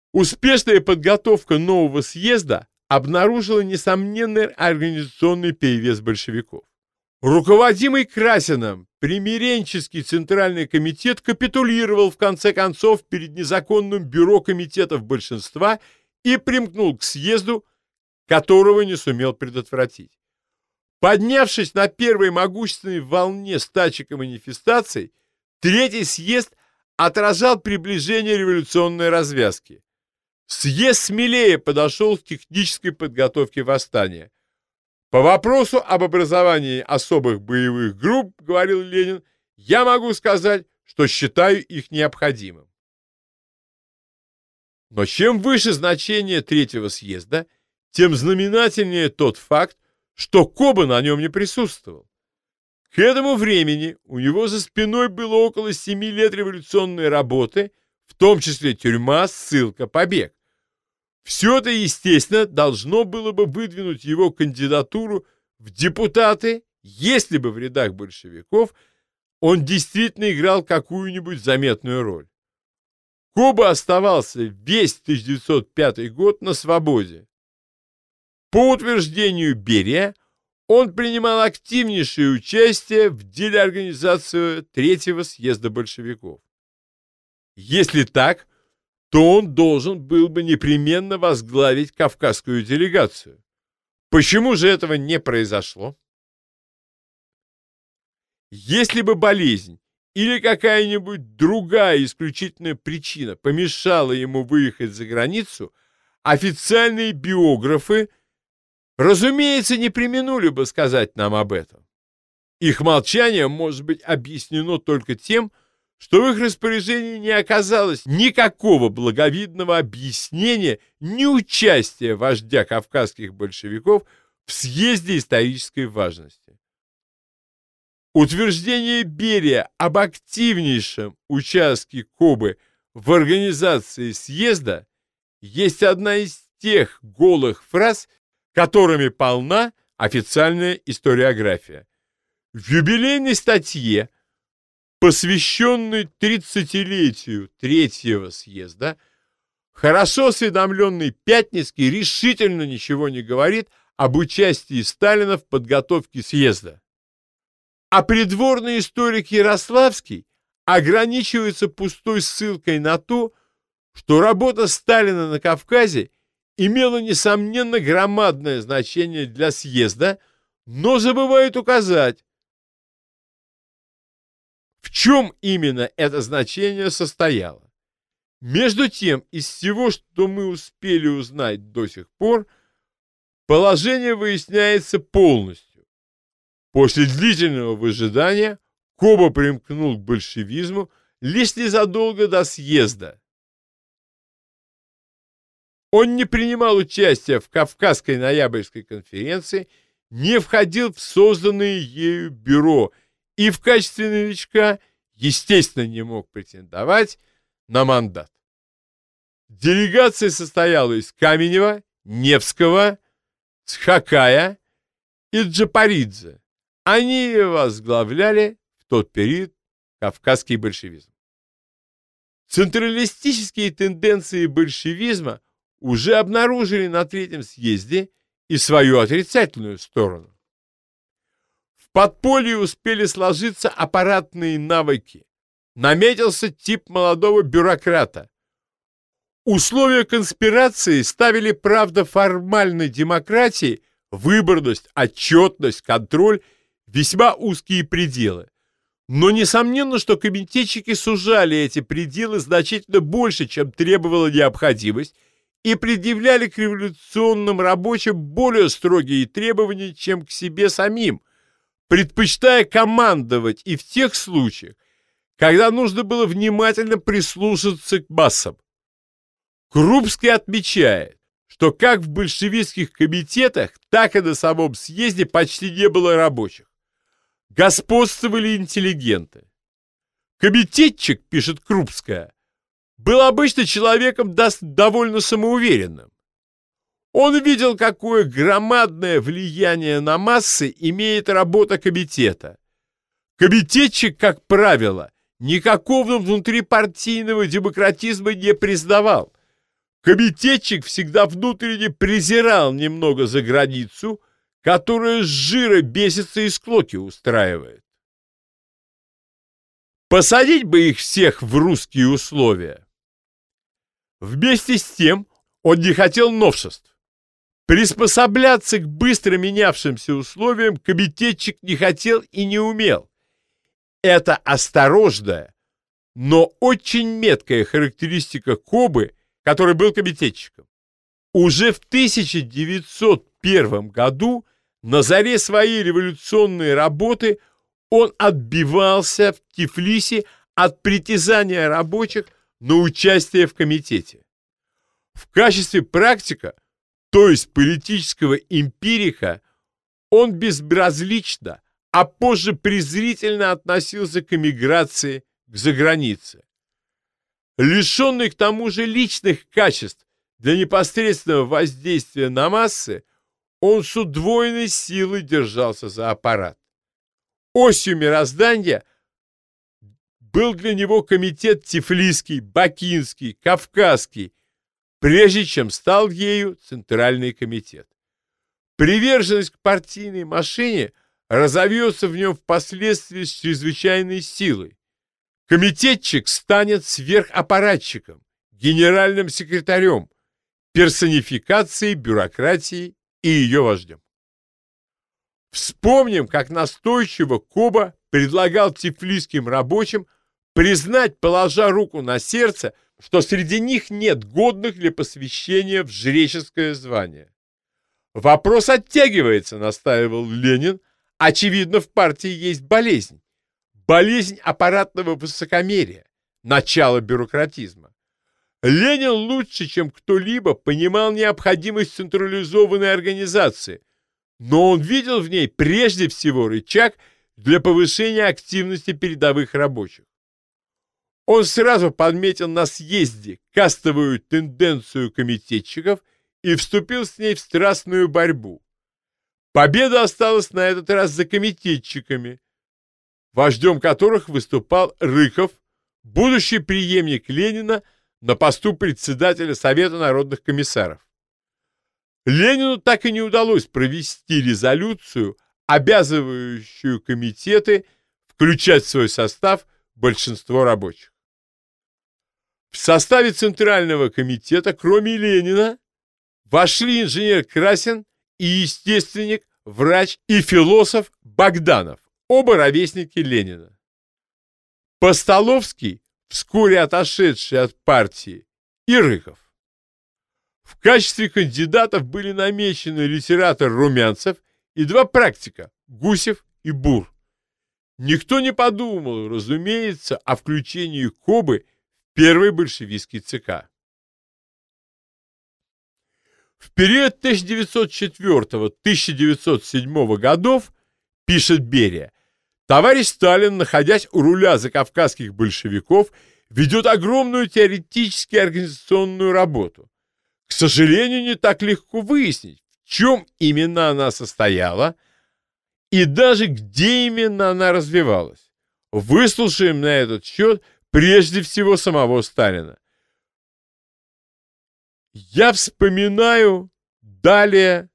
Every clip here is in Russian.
Успешная подготовка нового съезда обнаружила несомненный организационный перевес большевиков. Руководимый Красиным, примиренческий Центральный комитет капитулировал в конце концов перед незаконным бюро комитетов большинства и примкнул к съезду, которого не сумел предотвратить. Поднявшись на первой могущественной волне стачек и манифестаций, Третий съезд отражал приближение революционной развязки. Съезд смелее подошел к технической подготовке восстания. По вопросу об образовании особых боевых групп, говорил Ленин, я могу сказать, что считаю их необходимым. Но чем выше значение Третьего съезда, тем знаменательнее тот факт, что Коба на нем не присутствовал. К этому времени у него за спиной было около 7 лет революционной работы, в том числе тюрьма, ссылка, побег. Все это, естественно, должно было бы выдвинуть его кандидатуру в депутаты, если бы в рядах большевиков он действительно играл какую-нибудь заметную роль. Коба оставался весь 1905 год на свободе. По утверждению Берия, он принимал активнейшее участие в деле организации Третьего съезда большевиков. Если так, то он должен был бы непременно возглавить кавказскую делегацию. Почему же этого не произошло? Если бы болезнь или какая-нибудь другая исключительная причина помешала ему выехать за границу, официальные биографы, разумеется, не преминули бы сказать нам об этом. Их молчание может быть объяснено только тем, что в их распоряжении не оказалось никакого благовидного объяснения ни участия вождя кавказских большевиков в съезде исторической важности. Утверждение Берия об активнейшем участке Кобы в организации съезда есть одна из тех голых фраз, которыми полна официальная историография. В юбилейной статье, посвященной 30-летию Третьего съезда, хорошо осведомленный Пятницкий решительно ничего не говорит об участии Сталина в подготовке съезда. А придворный историк Ярославский ограничивается пустой ссылкой на то, что работа Сталина на Кавказе имела, несомненно, громадное значение для съезда, но забывает указать, в чем именно это значение состояло. Между тем, из всего, что мы успели узнать до сих пор, положение выясняется полностью. После длительного выжидания Коба примкнул к большевизму лишь незадолго до съезда. Он не принимал участия в Кавказской ноябрьской конференции, не входил в созданное ею бюро и в качестве новичка, естественно, не мог претендовать на мандат. Делегация состояла из Каменева, Невского, Цхакая и Джапаридзе. Они возглавляли в тот период кавказский большевизм. Централистические тенденции большевизма уже обнаружили на Третьем съезде и свою отрицательную сторону. В подполье успели сложиться аппаратные навыки. Наметился тип молодого бюрократа. Условия конспирации ставили, правда, формальной демократии выборность, отчетность, контроль весьма узкие пределы. Но несомненно, что комитетчики сужали эти пределы значительно больше, чем требовала необходимость, и предъявляли к революционным рабочим более строгие требования, чем к себе самим, предпочитая командовать и в тех случаях, когда нужно было внимательно прислушаться к массам. Крупский отмечает, что как в большевистских комитетах, так и на самом съезде почти не было рабочих. Господствовали интеллигенты. Комитетчик, пишет Крупская, был обычно человеком довольно самоуверенным. Он видел, какое громадное влияние на массы имеет работа комитета. Комитетчик, как правило, никакого внутрипартийного демократизма не признавал. Комитетчик всегда внутренне презирал немного за границу, которая с жира бесится и склоки устраивает. Посадить бы их всех в русские условия. Вместе с тем он не хотел новшеств. Приспосабляться к быстро менявшимся условиям комитетчик не хотел и не умел. Это осторожная, но очень меткая характеристика Кобы, который был комитетчиком. Уже в 1901 году, на заре своей революционной работы, он отбивался в Тифлисе от притязания рабочих на участие в комитете. В качестве практика, то есть политического эмпирика, он безразлично, а позже презрительно относился к эмиграции к загранице. Лишенный к тому же личных качеств для непосредственного воздействия на массы, он с удвоенной силой держался за аппарат. Осью мироздания был для него комитет Тифлисский, Бакинский, Кавказский, прежде чем стал ею Центральный комитет. Приверженность к партийной машине разовьется в нем впоследствии с чрезвычайной силой. Комитетчик станет сверхаппаратчиком, генеральным секретарем, персонификацией бюрократии и ее вождем. Вспомним, как настойчиво Коба предлагал тифлисским рабочим признать, положа руку на сердце, что среди них нет годных для посвящения в жреческое звание. Вопрос оттягивается, настаивал Ленин. Очевидно, в партии есть болезнь. Болезнь аппаратного высокомерия, начало бюрократизма. Ленин лучше, чем кто-либо, понимал необходимость централизованной организации, но он видел в ней прежде всего рычаг для повышения активности передовых рабочих. Он сразу подметил на съезде кастовую тенденцию комитетчиков и вступил с ней в страстную борьбу. Победа осталась на этот раз за комитетчиками, вождем которых выступал Рыков, будущий преемник Ленина на посту председателя Совета народных комиссаров. Ленину так и не удалось провести резолюцию, обязывающую комитеты включать в свой состав большинство рабочих. В составе Центрального комитета, кроме Ленина, вошли инженер Красин и естественник, врач и философ Богданов, оба ровесники Ленина. Постоловский, вскоре отошедший от партии, и Рыков. В качестве кандидатов были намечены литератор Румянцев и два практика – Гусев и Бур. Никто не подумал, разумеется, о включении Кобы в первый большевистский ЦК. В период 1904-1907 годов, пишет Берия, товарищ Сталин, находясь у руля закавказских большевиков, ведет огромную теоретически организационную работу. К сожалению, не так легко выяснить, в чем именно она состояла и даже где именно она развивалась. Выслушаем на этот счет прежде всего самого Сталина. Я вспоминаю далее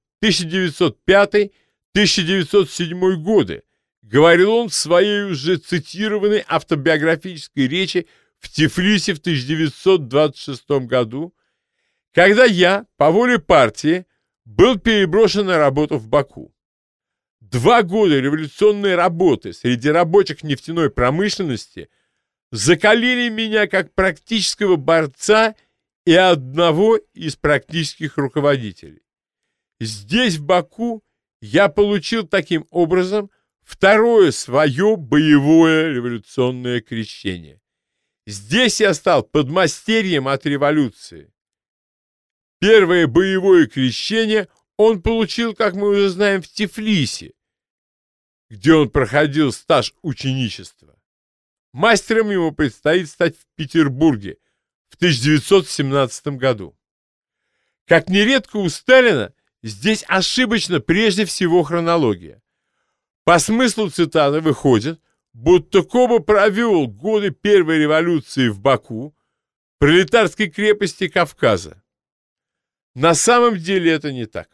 1905-1907 годы, говорил он в своей уже цитированной автобиографической речи в Тифлисе в 1926 году, когда я, по воле партии, был переброшен на работу в Баку. 2 года революционной работы среди рабочих нефтяной промышленности закалили меня как практического борца и одного из практических руководителей. Здесь, в Баку, я получил таким образом второе свое боевое революционное крещение. Здесь я стал подмастерьем от революции. Первое боевое крещение он получил, как мы уже знаем, в Тифлисе, где он проходил стаж ученичества. Мастером ему предстоит стать в Петербурге в 1917 году. Как нередко у Сталина, здесь ошибочна прежде всего хронология. По смыслу цитаты выходит, будто Коба провел годы первой революции в Баку, пролетарской крепости Кавказа. На самом деле это не так.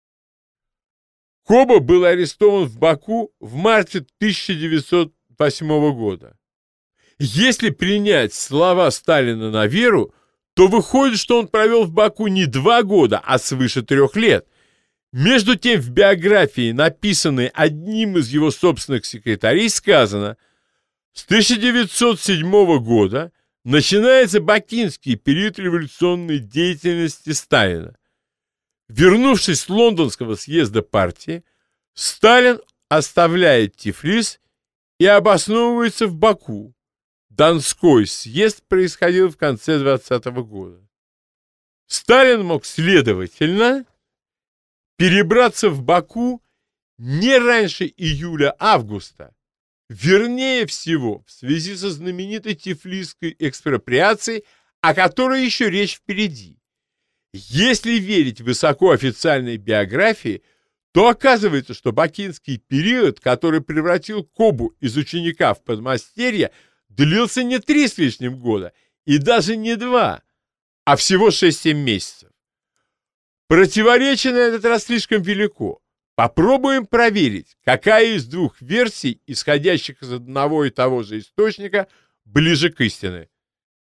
Коба был арестован в Баку в марте 1908 года. Если принять слова Сталина на веру, то выходит, что он провел в Баку не 2 года, а свыше 3 лет. Между тем, в биографии, написанной одним из его собственных секретарей, сказано: с 1907 года начинается бакинский период революционной деятельности Сталина. Вернувшись с лондонского съезда партии, Сталин оставляет Тифлис и обосновывается в Баку. Донской съезд происходил в конце 20-го года. Сталин мог, следовательно, перебраться в Баку не раньше июля-августа, вернее всего, в связи со знаменитой тифлисской экспроприацией, о которой еще речь впереди. Если верить высокоофициальной биографии, то оказывается, что бакинский период, который превратил Кобу из ученика в подмастерья, длился не 3 с лишним года, и даже не 2, а всего 6-7 месяцев. Противоречие на этот раз слишком велико. Попробуем проверить, какая из 2 версий, исходящих из одного и того же источника, ближе к истине.